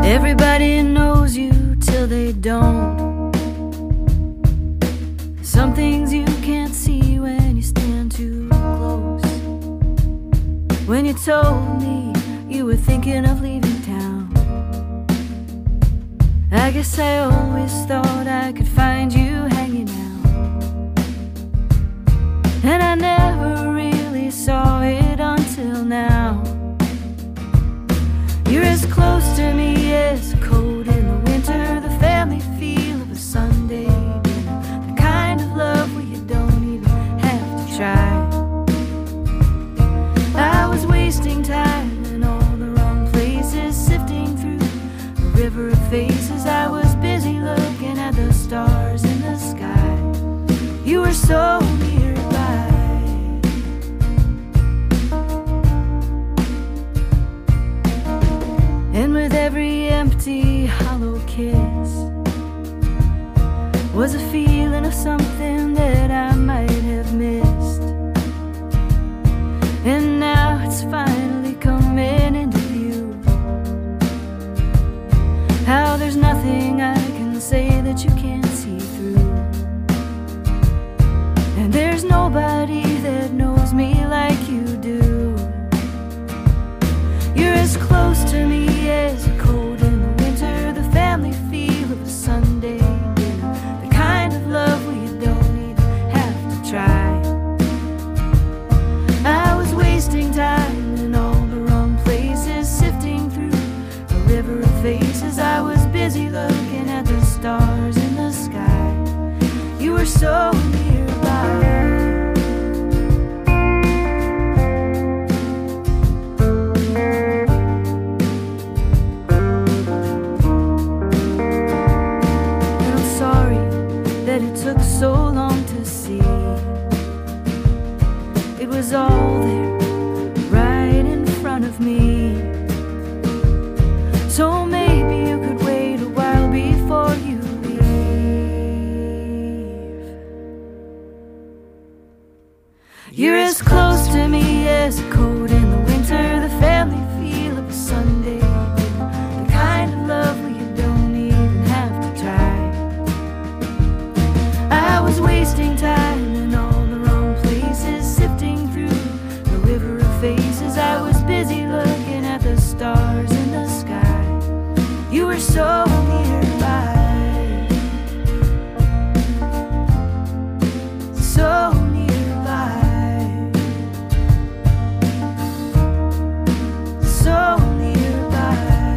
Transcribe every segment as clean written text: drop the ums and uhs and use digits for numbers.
Everybody knows you till they don't. Some things you can't see when you stand too close. When you told me you were thinking of leaving town, I guess I always thought I could find you hanging out, and I never really saw it until now. You're as close to me as cold in the winter, the family feel of a Sunday dinner, the kind of love where you don't even have to try. I was wasting time in all the wrong places, sifting through a river of faces. I was busy looking at the stars in the sky. You were so nearby. And with every empty, hollow kiss was a feeling of something that I might have missed. And now it's finally coming into view, how there's nothing I can say that you can't see through. And there's nobody that knows me like you do. You're as close to me as a cold in the winter, the family feel of a Sunday dinner, the kind of love where you don't even have to try. I was wasting time in all the wrong places, sifting through a river of faces. I was busy looking at the stars in the sky. You were so nearby. It took so long to see. It was all there, right in front of me. So maybe you could wait a while before you leave. You're as close to me as a cold in the winter, the family feel of a Sunday dinner, the kind of love where you don't even have to try. I was wasting time in all the wrong places, sifting through a river of faces. I was busy looking at the stars in the sky. You were so nearby, so nearby, so nearby.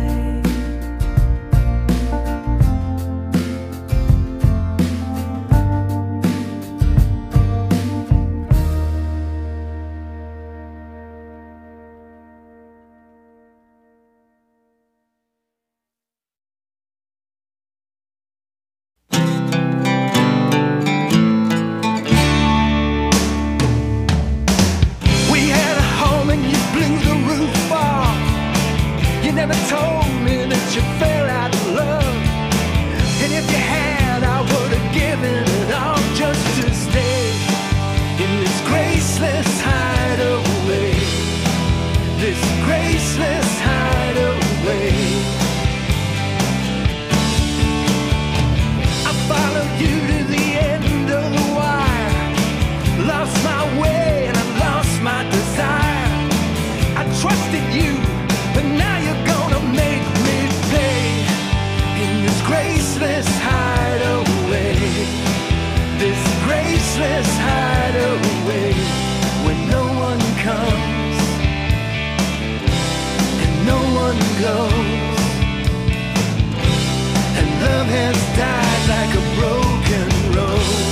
Never told me that you fell out of love, and if you had, I would have given it all just to stay in this graceless hideaway, this graceless hideaway. I followed you to the end of the wire, lost my way and I lost my desire. I trusted you, but now you're gonna make me pay in this graceless hideaway, this graceless hideaway, when no one comes and no one goes, and love has died like a broken rose.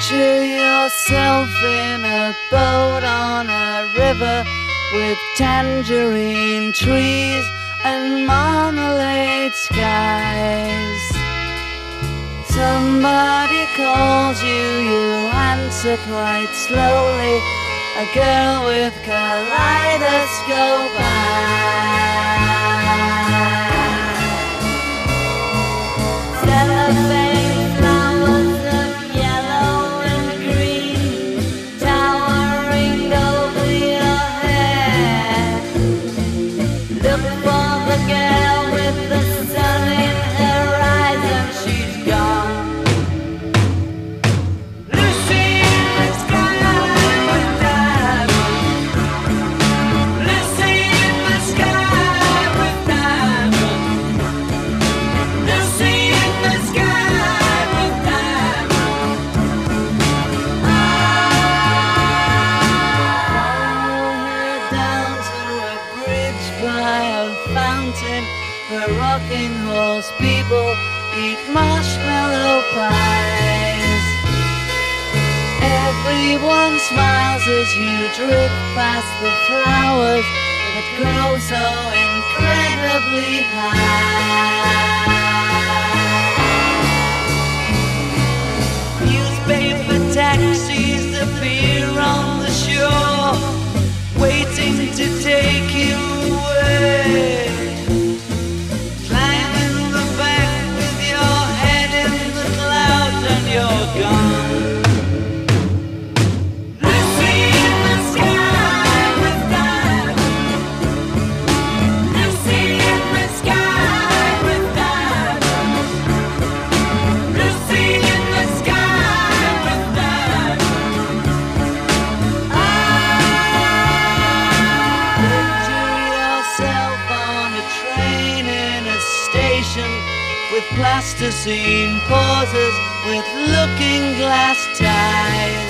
Picture yourself in a boat on a river with tangerine trees and marmalade skies. Somebody calls you, you answer quite slowly. A girl with kaleidoscope eyes. Cellophane flowers of yellow and green towering over your head. Look for the girl with the sun in her eyes and she's gone. Lucy in the sky with diamonds. Lucy in the sky with diamonds. Lucy in the sky with diamonds. Follow her down to a bridge by a fountain where rocking horse people eat marshmallow pies. Everyone smiles as you drift past the flowers that grow so incredibly high. Newspaper taxis appear on the shore, waiting to take you away. Climb in the back with your head in the clouds and you're gone. Lucy in the sky with diamonds. Lucy in the sky with diamonds. Lucy in the sky with diamonds. Picture yourself on a train in a station with plasticine pauses with looking glass ties.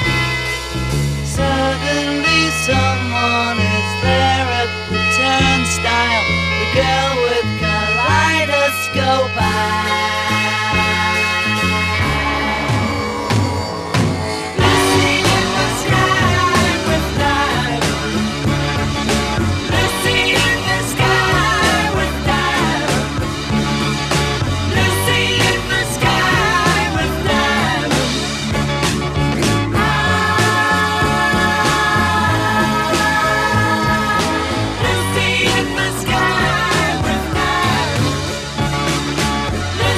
Suddenly someone is there at the turnstile, the girl with kaleidoscope eyes. Lucy in the sky with diamonds. Lucy in the sky with diamonds. Lucy in the sky with diamonds. Lucy in the sky with diamonds.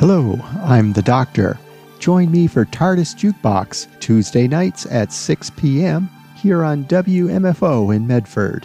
Hello, I'm the Doctor. Join me for TARDIS Jukebox Tuesday nights at 6 p.m. here on WMFO in Medford.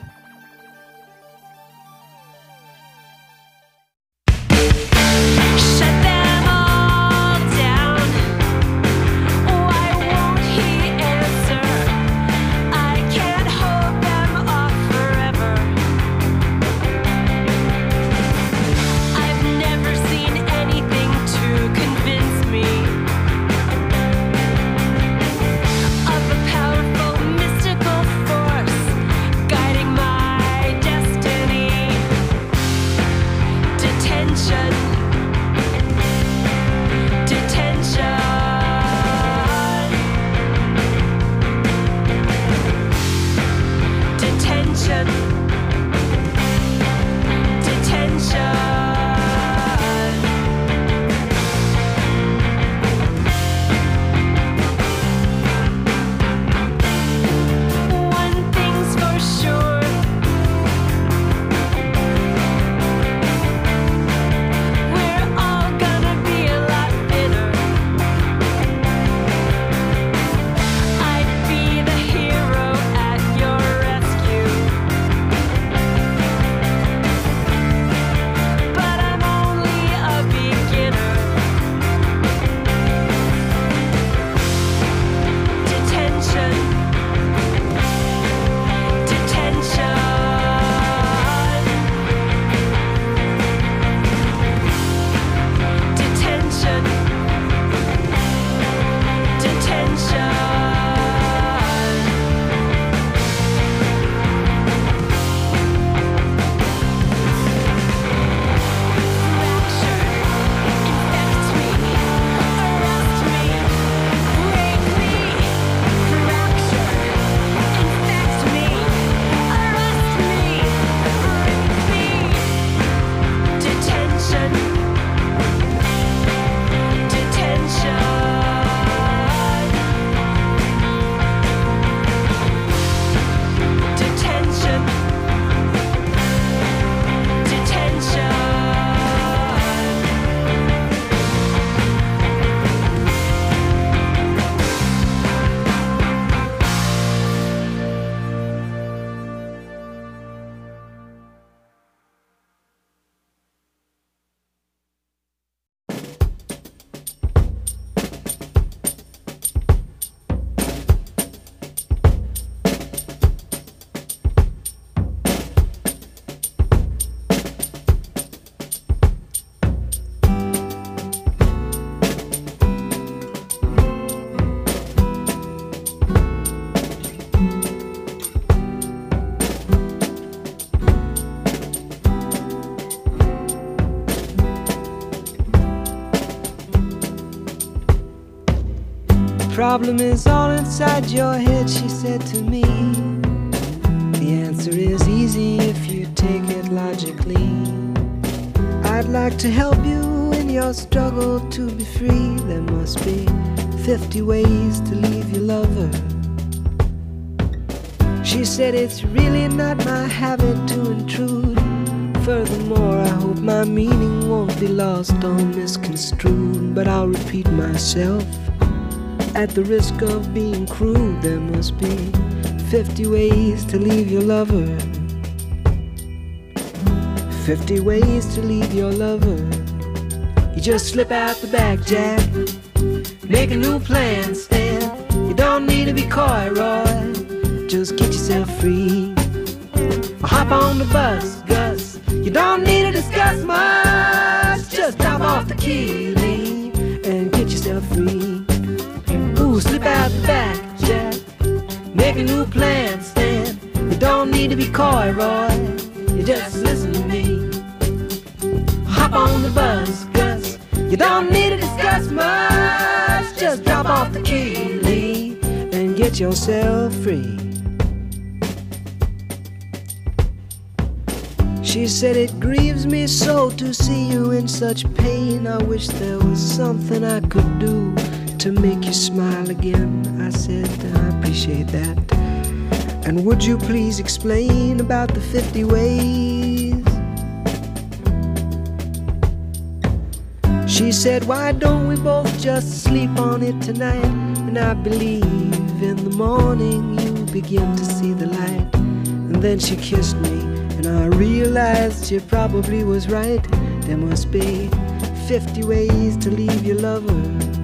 Problem is all inside your head, she said to me. The answer is easy if you take it logically. I'd like to help you in your struggle to be free. There must be 50 ways to leave your lover. She said it's really not my habit to intrude. Furthermore, I hope my meaning won't be lost or misconstrued. But I'll repeat myself at the risk of being crude. There must be 50 ways to leave your lover. 50 ways to leave your lover. You just slip out the back, Jack. Make a new plan, Stan. You don't need to be coy, Roy. Just get yourself free. Or hop on the bus, Gus. You don't need to discuss much. Just drop off the key, Lee, and get yourself free. Slip out the back, Jack. Make a new plan, Stan. You don't need to be coy, Roy. You just listen to me. Hop on the bus, Gus. You don't need to discuss much. Just drop off the key, Lee, and get yourself free. She said it grieves me so to see you in such pain. I wish there was something I could do to make you smile again. I said, I appreciate that. And would you please explain about the 50 ways? She said, why don't we both just sleep on it tonight? And I believe in the morning you begin to see the light. And then she kissed me, and I realized she probably was right. There must be 50 ways to leave your lover,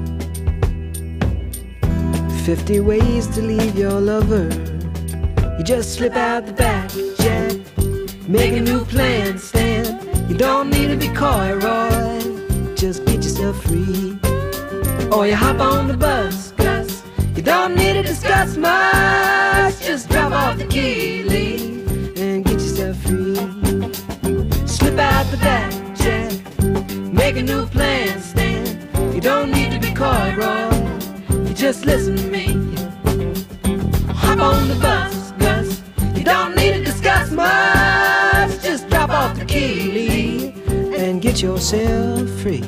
50 ways to leave your lover. You just slip out the back, Jack, make a new plan, Stan. You don't need to be coy, Roy, just get yourself free. Or you hop on the bus, Gus, you don't need to discuss much. Just drop off the key, Lee, and get yourself free. Slip out the back, Jack, make a new plan, Stan. You don't need to be coy, Roy, you just listen to me. Hop on the bus, Gus, you don't need to discuss much. Just drop off the key, Lee, and get yourself free.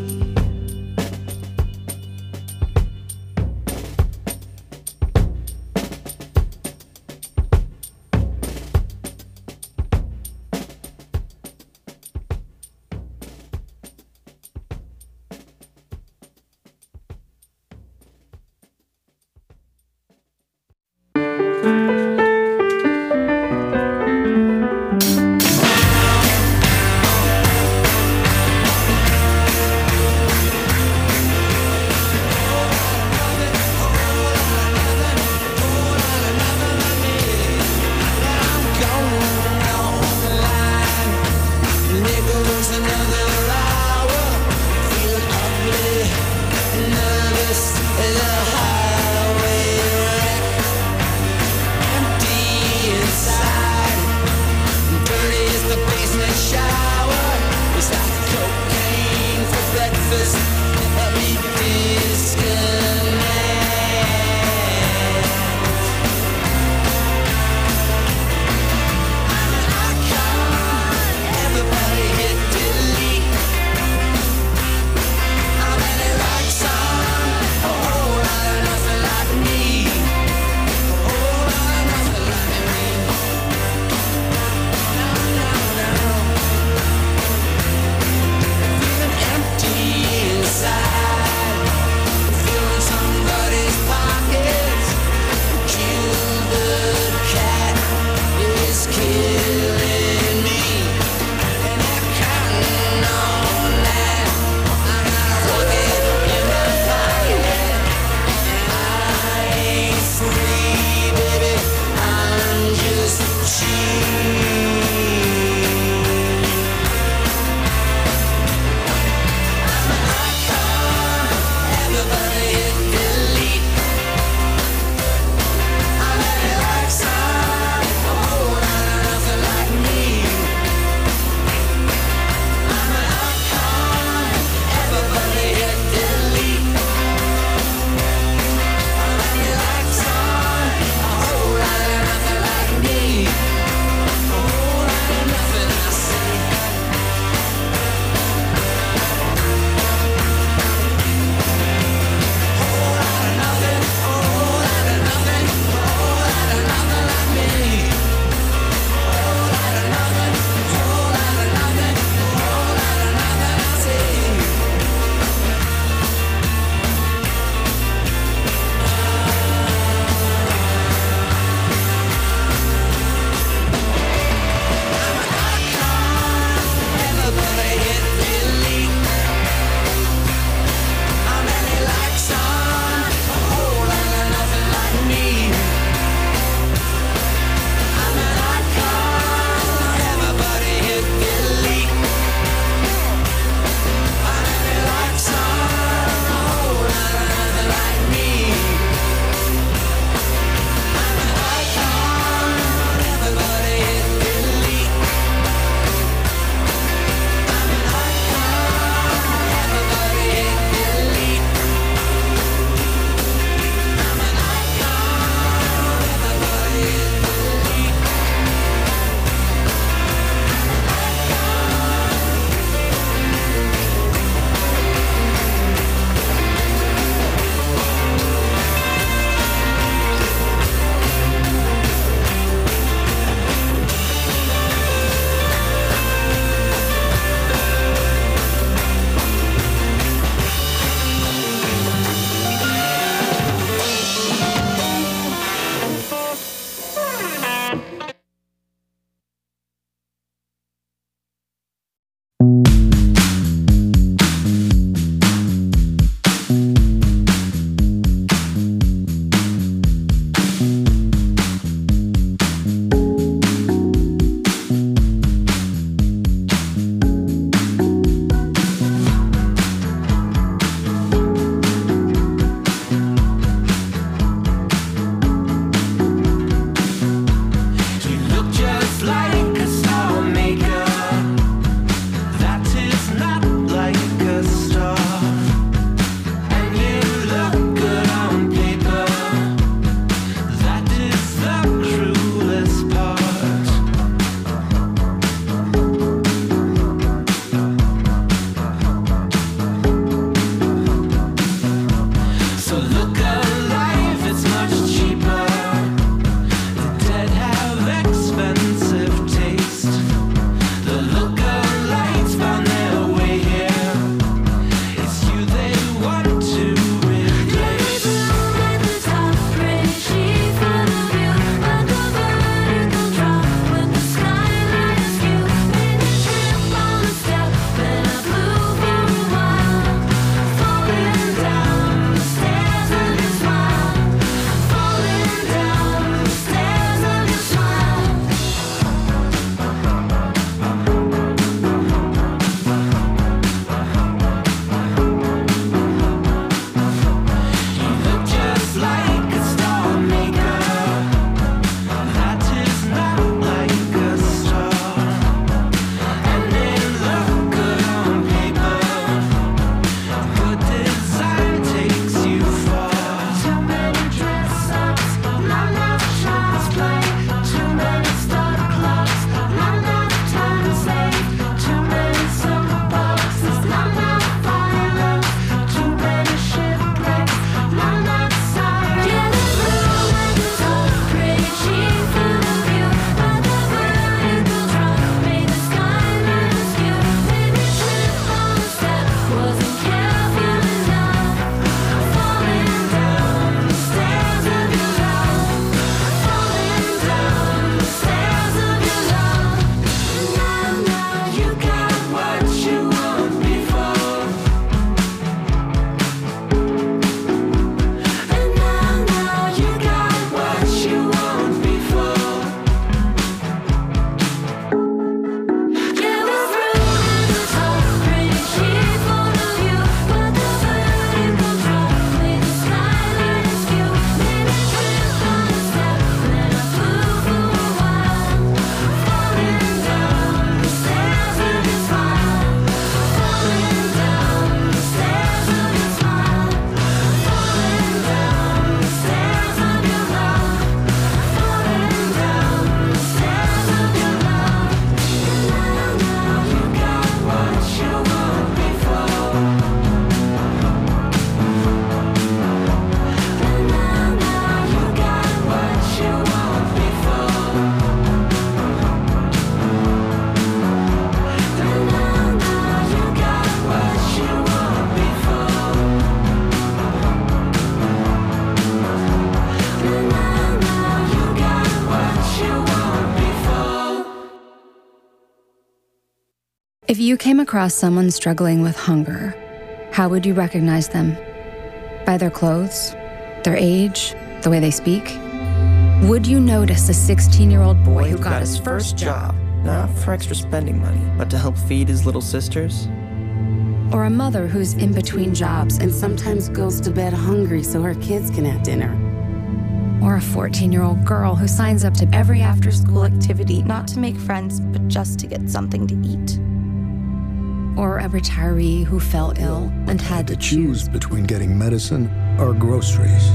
If you came across someone struggling with hunger, how would you recognize them? By their clothes, their age, the way they speak? Would you notice a 16-year-old boy who got his first job, not for extra spending money, but to help feed his little sisters? or a mother who's in between jobs and sometimes goes to bed hungry so her kids can have dinner? Or a 14-year-old girl who signs up to every after-school activity not to make friends, but just to get something to eat? Or a retiree who fell ill and had to choose between getting medicine or groceries.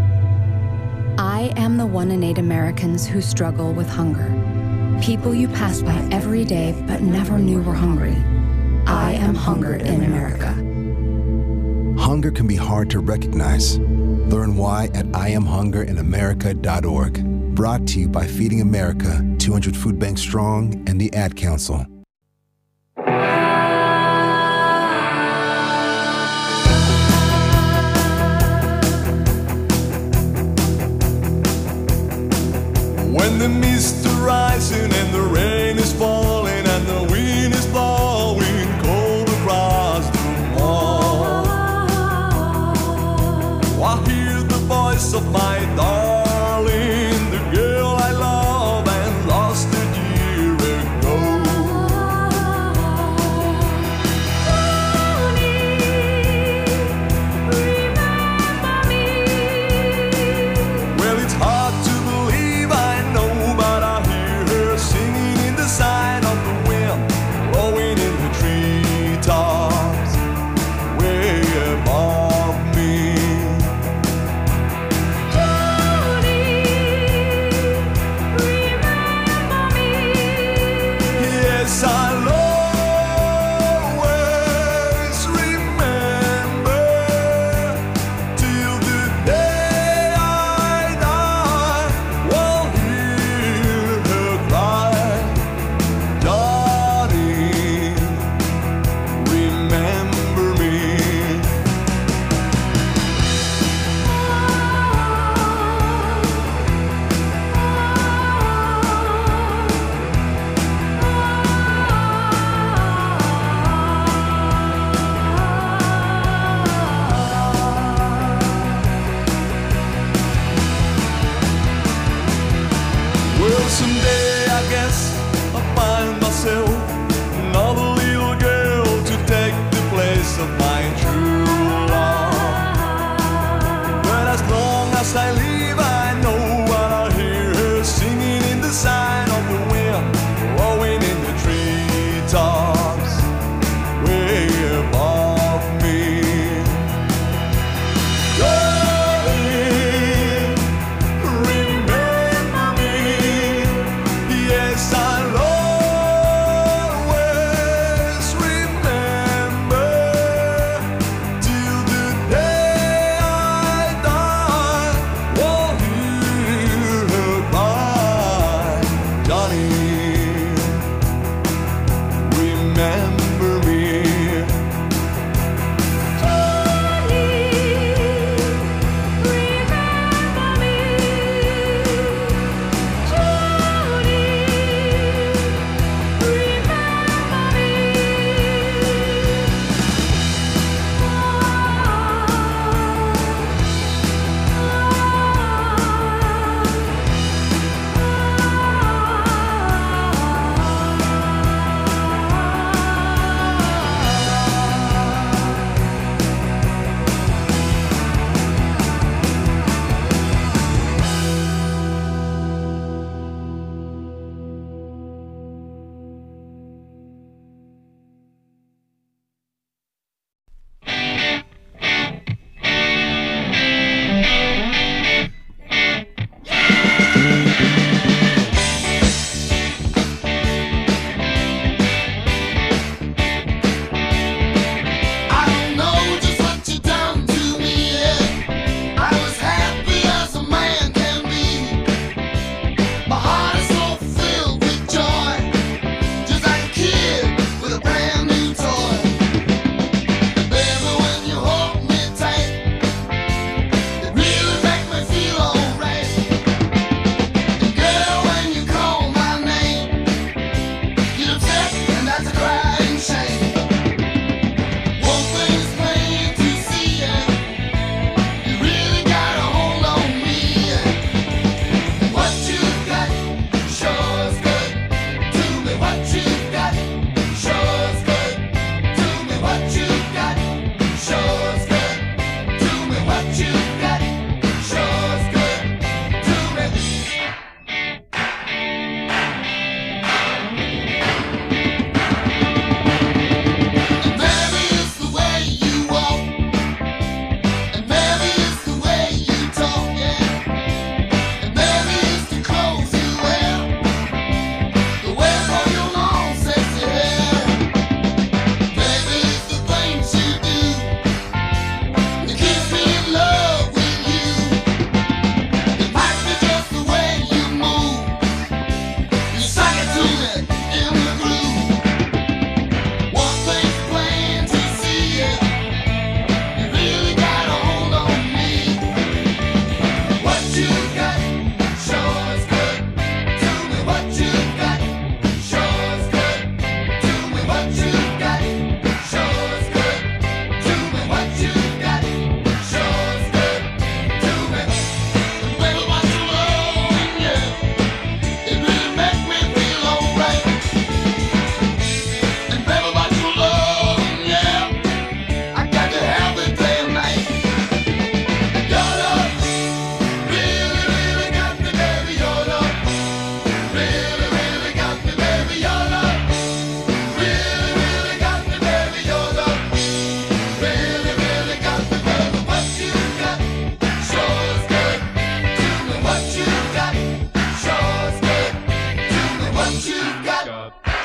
I am the 1 in 8 Americans who struggle with hunger. People you pass by every day but never knew were hungry. I am hunger in America. Hunger can be hard to recognize. Learn why at IamHungerInAmerica.org. Brought to you by Feeding America, 200 Food Banks Strong, and the Ad Council. When the mist is rising and the rain is falling and the wind is blowing cold across the wall, I hear the voice of my darling, the girl I love and lost a year ago. Remember me. Well, it's hard to believe, I know, but I hear her singing in the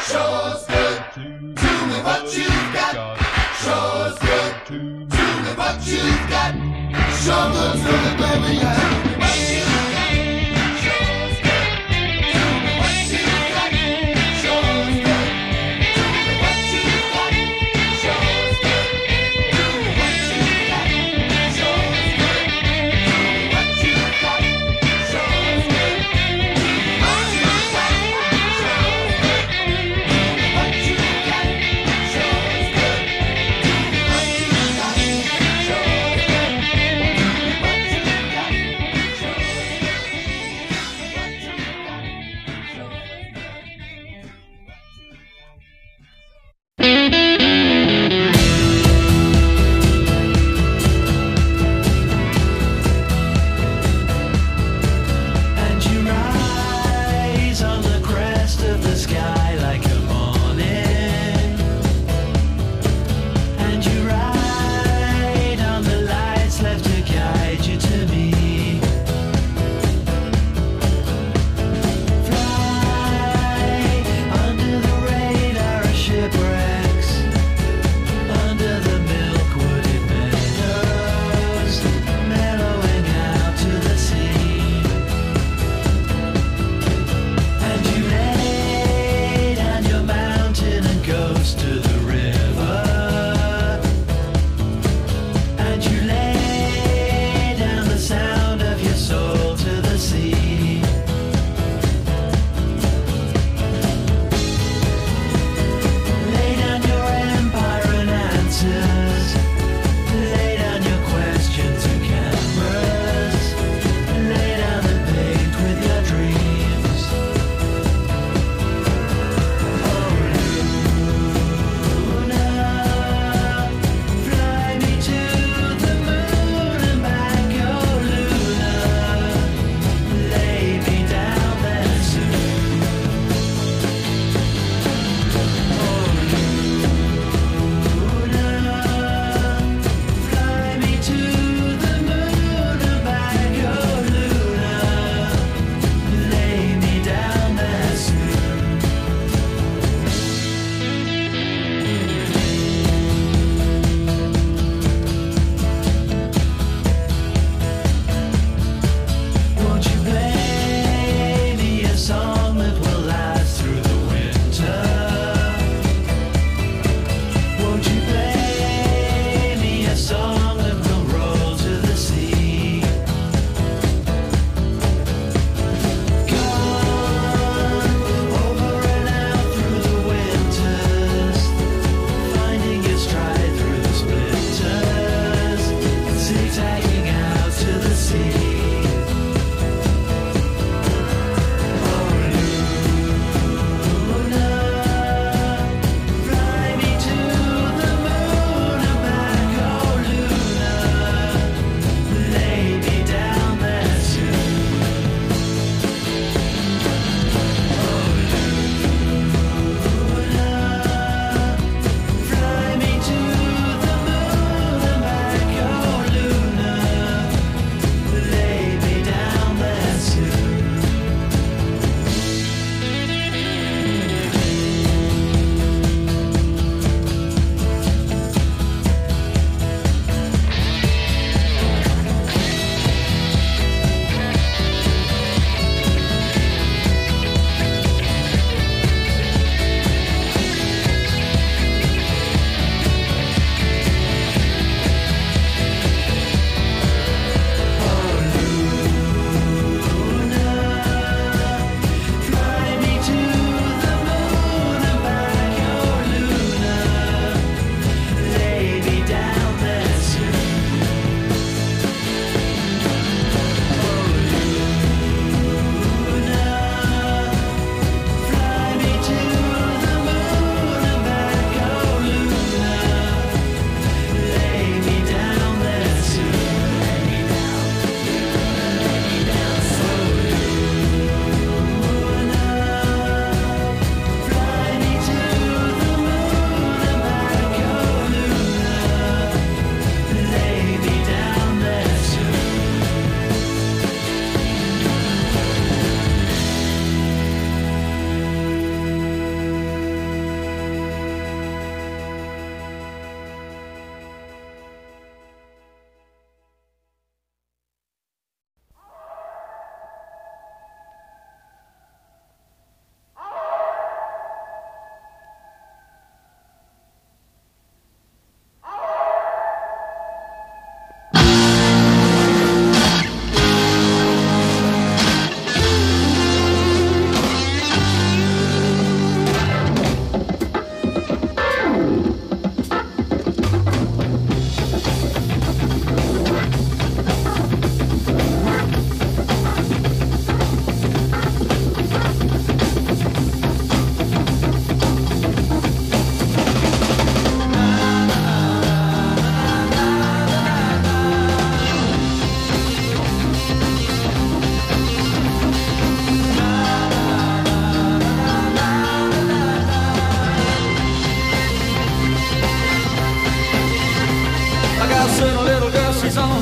Shows good. Tell me what you've got. Shows good. Tell me what you've got. Show good, tell me, baby, yeah. What you've got. Shows good. Tell me what you've got. Shows good. Tell me what you've got. Shows good. Tell me what you've got. Shows good. Tell me what you've got. Shows good. What you've got. Shows good. What you've got. Shows good. What you've got. Shows good. What you've got.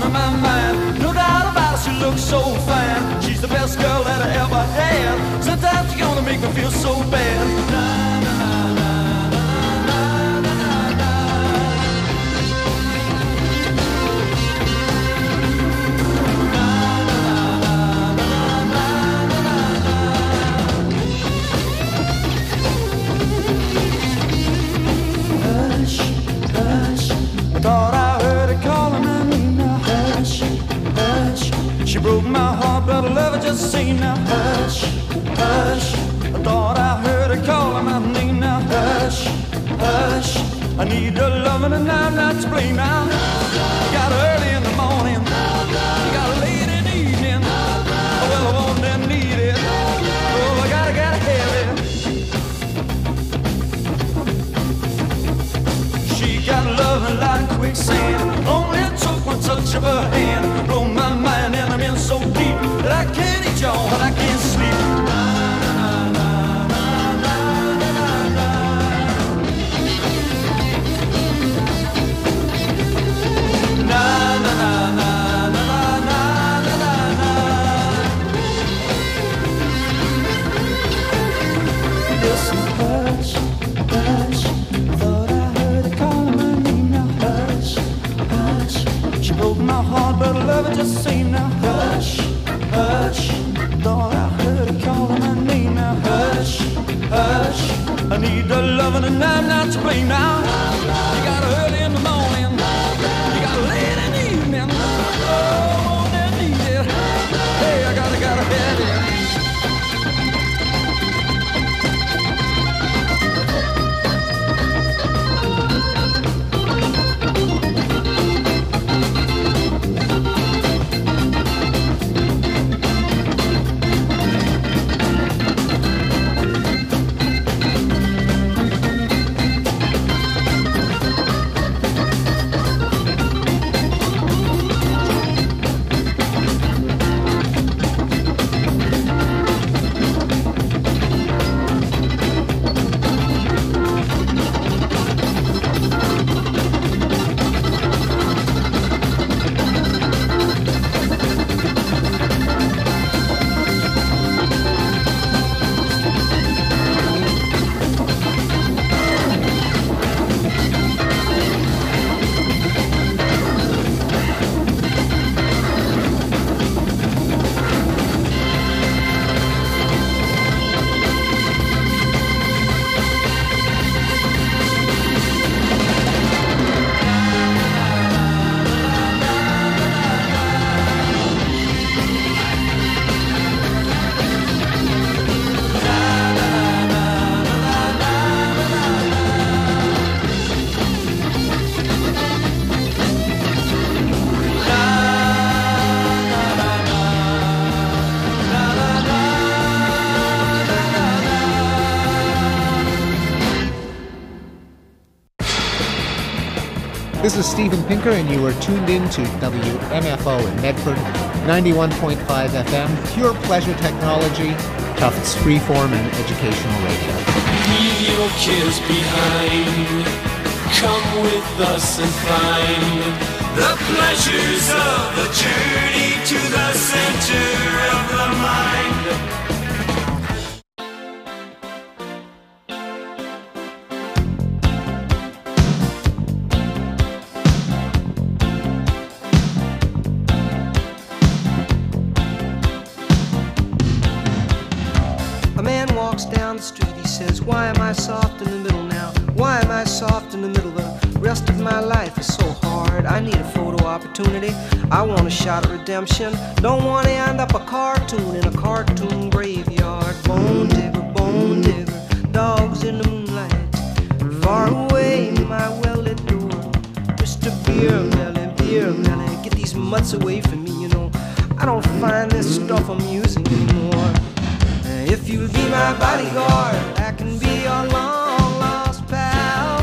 my mind. No doubt about it, she looks so fine. She's the best girl that I ever had. Sometimes you're gonna make me feel so bad. Na, na, na, na. Thought I heard her calling my name now. Hush, hush. She broke my heart, but I love her just the same now. Hush, hush. I thought I heard her calling my name now. Hush, hush. I need her loving and I'm not to blame now. You got her early in the morning, you got her late in the evening. Oh, well, I want and need it. Oh, I gotta have it. She got loving like quicksand. Only it took one touch of her hand. Blow my mind and I'm in so deep that I can't eat y'all, but I can't sleep. Na na na na na na na na na. Listen, hush, hush. Thought I heard her calling my name now. Hush, hush. She broke my heart, but I love her just the same now. Hush, hush. Thought I heard her calling my name now. Hush, hush. I need the loving and I'm not to blame now. You got her early in the morning, you got her late in the evening. Oh, I need it. Hey, I gotta have it. This is Steven Pinker, and you are tuned in to WMFO in Medford, 91.5 FM, pure pleasure technology, Tufts freeform and educational radio. Leave your cares behind. Come with us and find the pleasures of the journey to the center of the mind. Down the street, he says, why am I soft in the middle now? Why am I soft in the middle? The rest of my life is so hard. I need a photo opportunity. I want a shot at redemption. Don't want to end up a cartoon in a cartoon graveyard. Bone digger, dogs in the moonlight. Far away, my well-lit door. Mr. Beer Melly, get these mutts away from me, you know. I don't find this stuff amusing anymore. If you'll be my bodyguard, I can be your long-lost pal.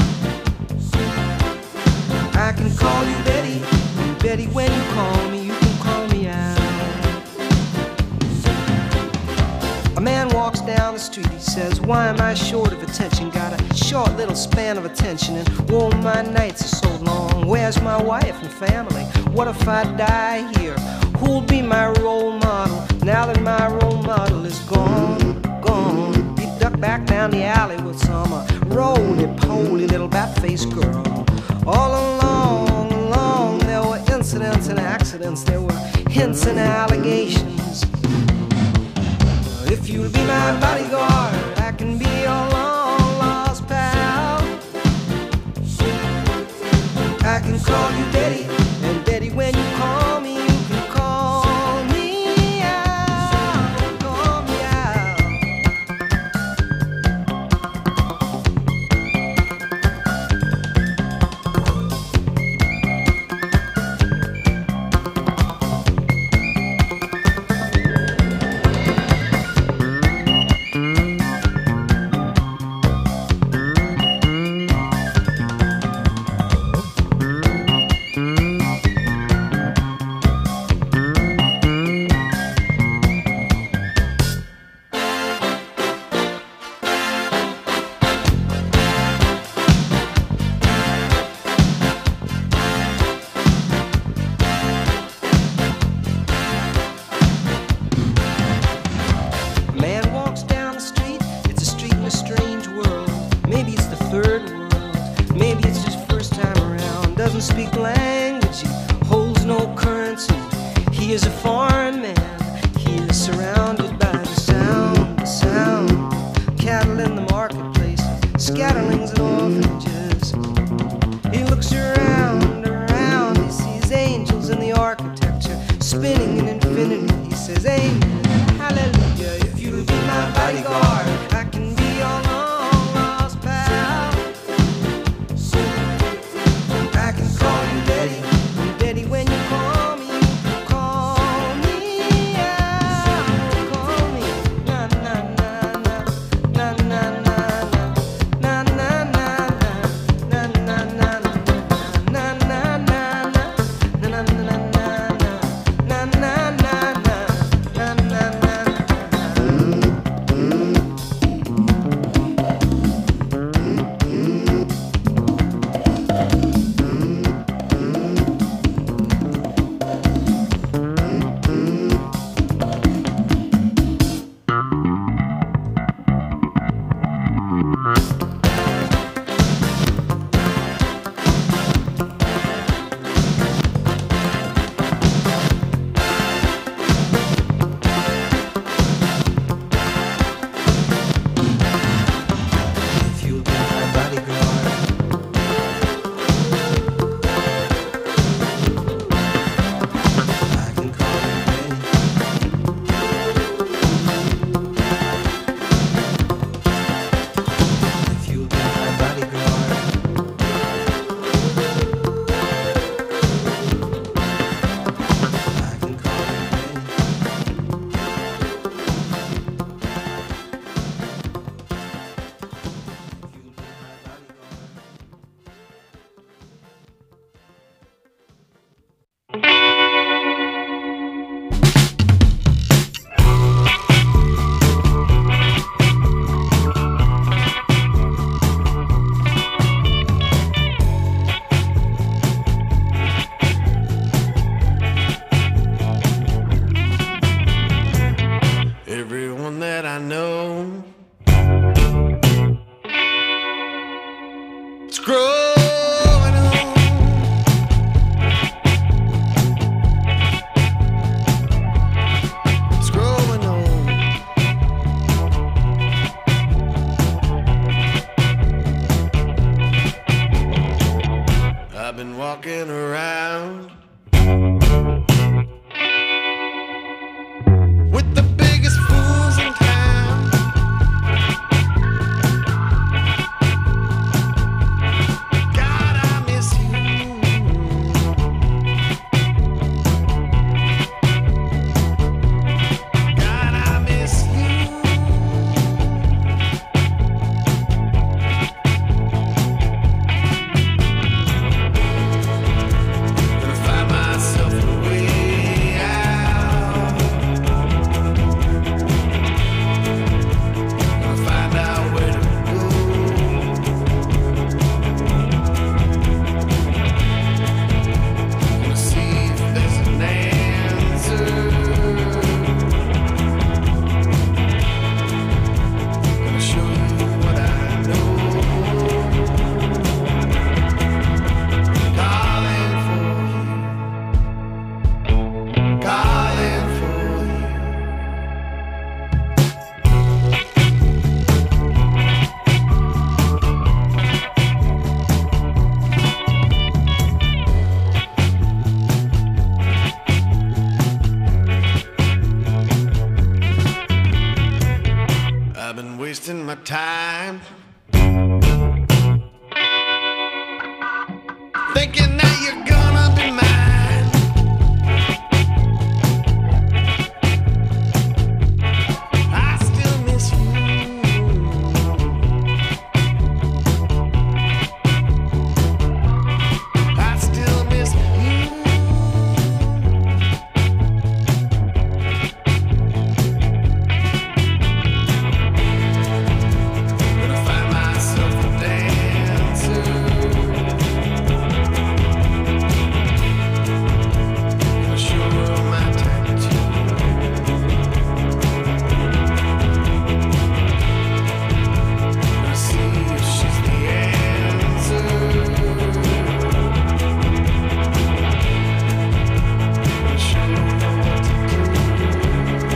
I can call you Betty, and Betty, when you call me, you can call me out. A man walks down the the street, he says, why am I short of attention? Got a short little span of attention, and oh, my nights are so long. Where's my wife and family? What if I die here? Who'll be my role model now that my role model is gone, gone? He ducked back down the alley with some roly-poly little bat-faced girl. All along, there were incidents and accidents, there were hints and allegations. If you'll be my bodyguard, I can be your long-lost pal. I can call you Daddy, and Daddy, when you call me, you can call me out, call me out. time. Thinking that you're gonna be mine. I still miss you. I still miss you. Gonna find myself a dancer. Gonna show her my tattoo. Gonna see if she's the answer. Gonna show her what to do.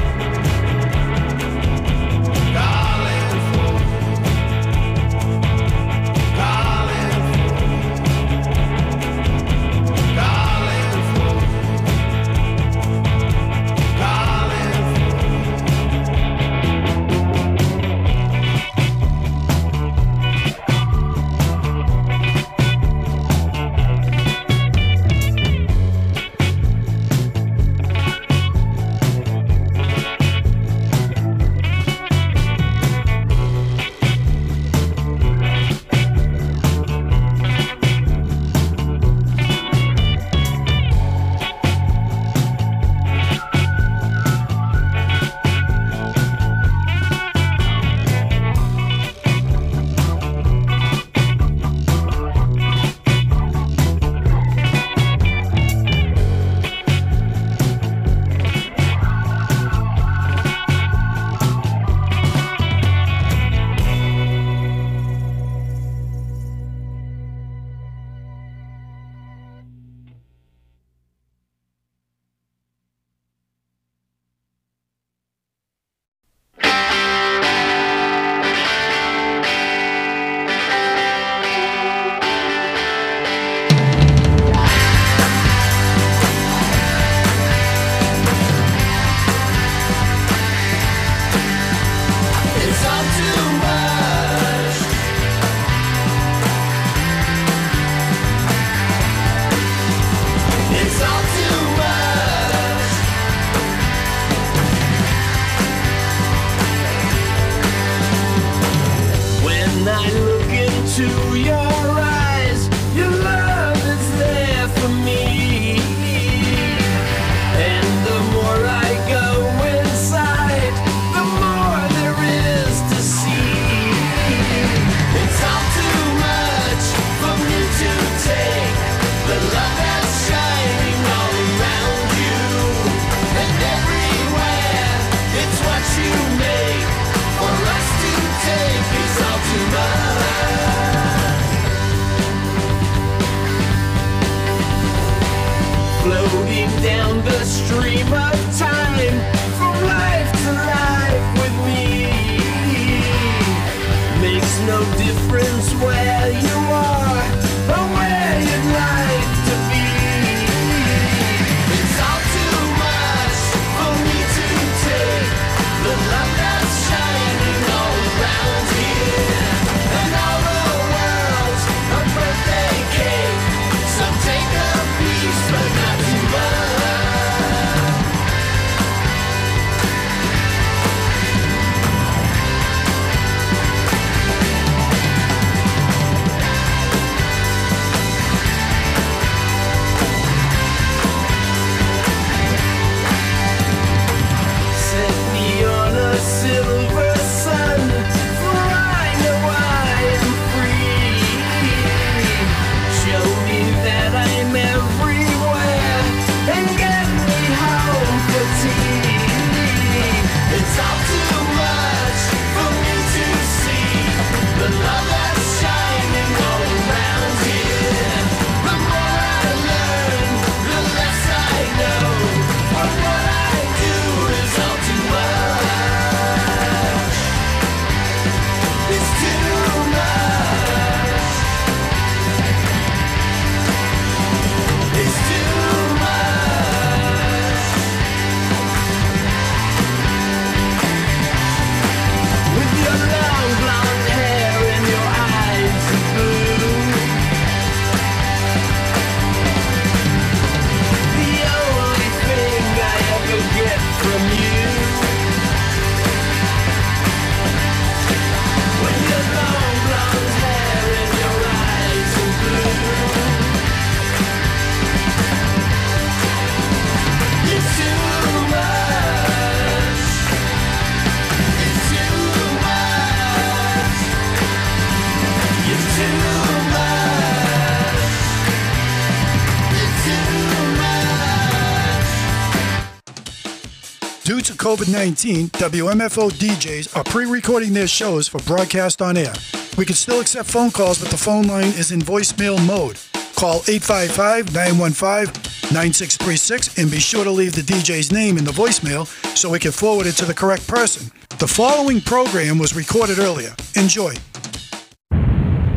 Calling for, calling for, calling it's all too much. It's all too much. When I look into your eyes, your love is there for me. And the more I go inside, the more there is to see. It's all too much for me to take. The love that's shining all around you and everywhere. It's what you make for us to take. It's all too much. Floating down the stream of time from life to life with me. Makes no difference where you are or where you'd like to be. It's all too much for me to take. The love that's shining all around here and all the world's a birthday cake. So take a piece, but not too much. COVID-19, WMFO DJs are pre-recording their shows for broadcast on air. We can still accept phone calls, but the phone line is in voicemail mode. Call 855-915-9636 and be sure to leave the DJ's name in the voicemail so we can forward it to the correct person. The following program was recorded earlier. Enjoy.